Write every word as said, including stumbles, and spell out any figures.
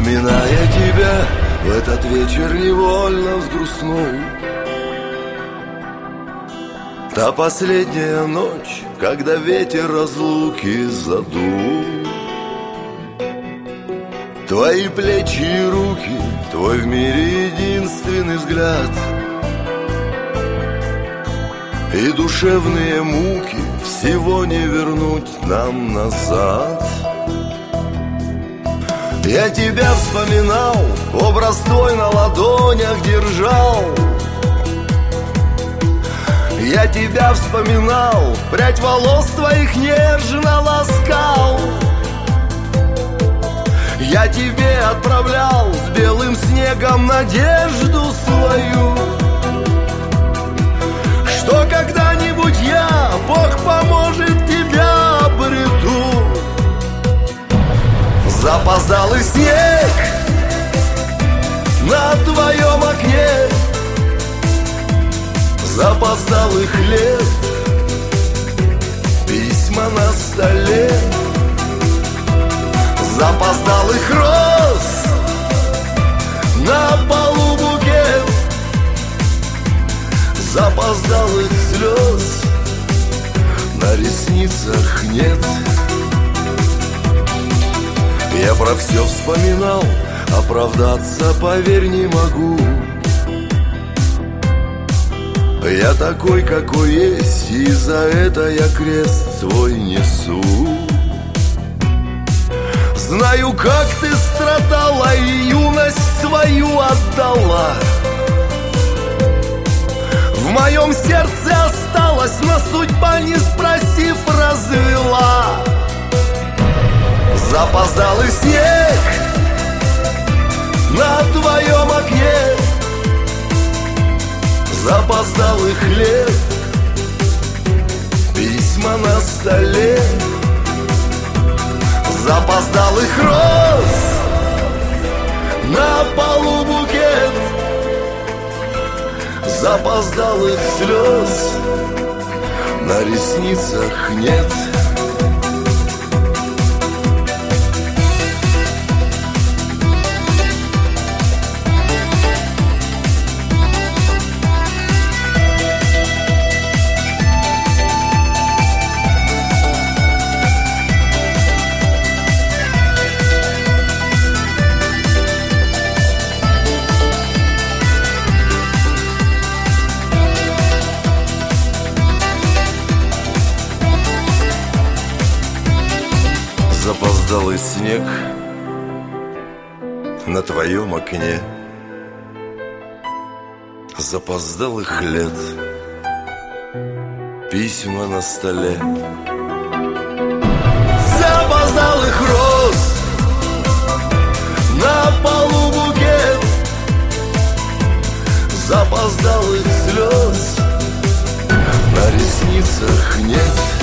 вспоминая тебя, в этот вечер невольно взгрустнул. Та последняя ночь, когда ветер разлуки задул. Твои плечи и руки, твой в мире единственный взгляд, и душевные муки всего не вернуть нам назад. Я тебя вспоминал, образ твой на ладонях держал. Я тебя вспоминал, прядь волос твоих нежно ласкал. Я тебе отправлял с белым снегом надежду свою, что когда-нибудь я, Бог поможет, тебя обрету. Запоздалый снег на твоем окне, запоздалых лет, письма на столе, запоздалых роз на полу букет, запоздалых слез на ресницах нет. Я про все вспоминал, оправдаться, поверь, не могу. Я такой, какой есть, и за это я крест свой несу. Знаю, как ты страдала и юность свою отдала. В моем сердце осталась, но судьба, не спросив, развела. Запоздалый снег на твоем окне, запоздалых лет, письма на столе, запоздалых роз на полу букет, запоздалых слез на ресницах нет. Запоздалый снег на твоем окне, запоздалых лет, письма на столе, запоздалых роз на полу букет, запоздалых слез на ресницах нет.